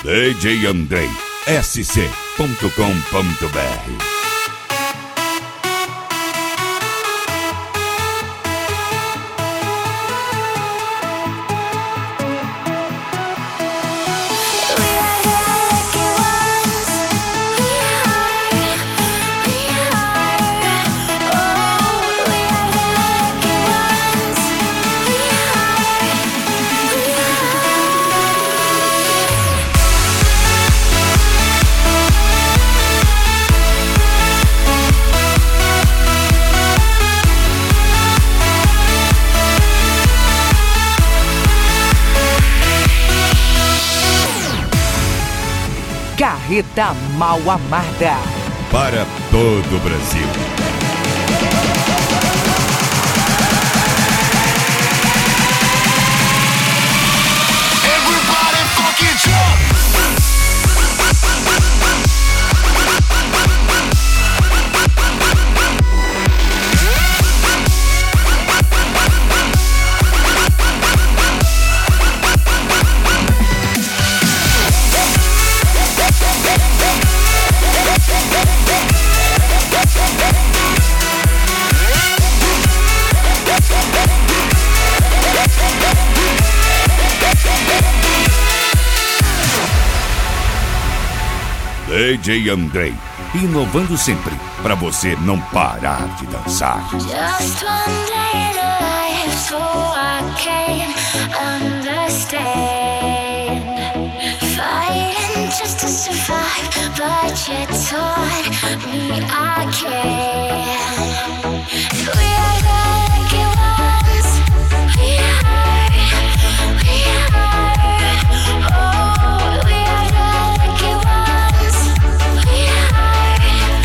DJ Andrei, sc.com.br. Carreta Mal Amada. Para todo o Brasil. DJ Andrei, inovando sempre, para você não parar de dançar. Just one day in life, so I can understand. Fighting just to survive, but you taught me I can. We are the lucky ones. We are. Oh, we are the lucky ones. We are.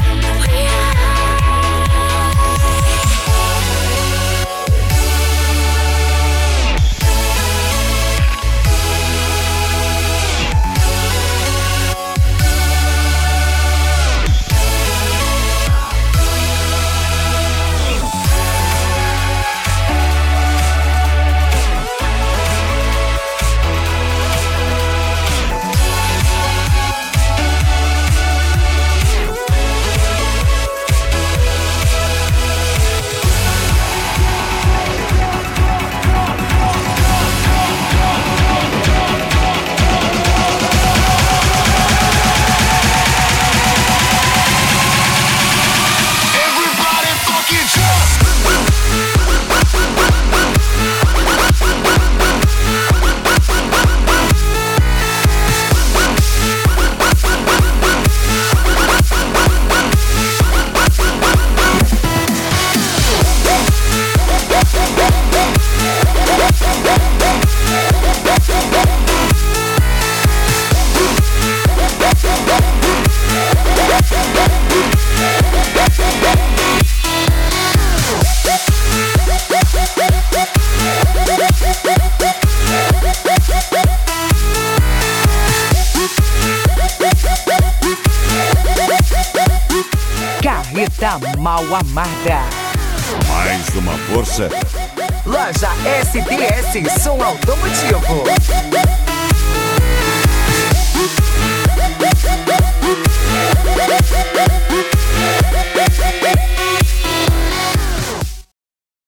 Carreta Mal Amada. Mais uma força. Loja SDS Som Automotivo.